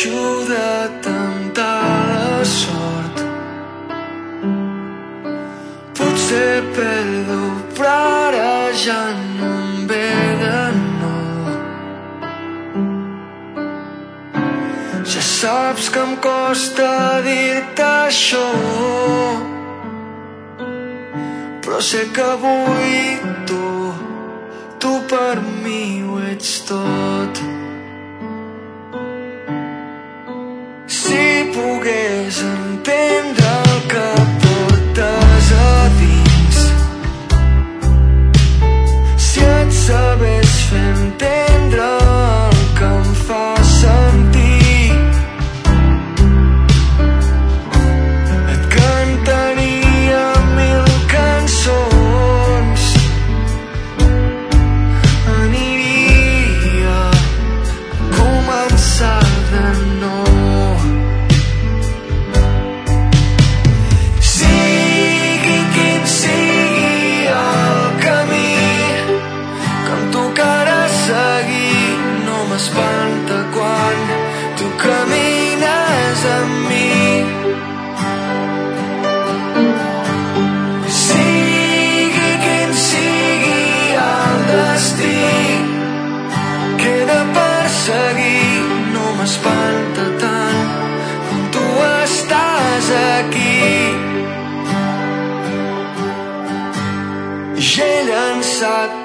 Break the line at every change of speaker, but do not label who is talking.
pateixo de temptar sort. Potser perdo, però ara ja no em ve de nou. Ja saps que em costa dir-te això, però sé que avui tu per mi ho ets tot. Si pogués entendre el que portes a dins, si et sabés fer entendre el que em fa sentir, et cantaria 1000 cançons, aniria a començar de nou. M'espanta quan tu camines amb mi. Sigui quin sigui el destí, queda per seguir. No m'espanta tant com tu estàs aquí. Ja he llançat